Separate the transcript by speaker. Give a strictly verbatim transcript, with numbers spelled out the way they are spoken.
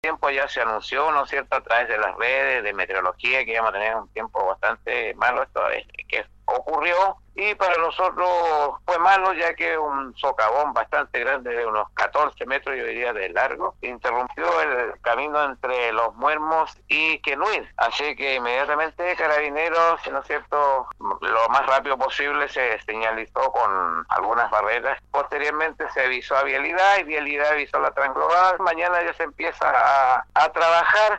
Speaker 1: tiempo ya se anunció, ¿no es cierto?, a través de las redes de meteorología que íbamos a tener un tiempo bastante malo, esto es, que ocurrió, y para nosotros fue malo ya que un socavón bastante grande de unos catorce metros, yo diría, de largo, interrumpió el camino entre Los Muermos y Quenuy, así que inmediatamente Carabineros, ¿no es cierto?, lo más rápido posible se señalizó con algunas barreras, posteriormente se avisó a Vialidad y Vialidad avisó a la Transglobal, mañana ya se empieza a, a trabajar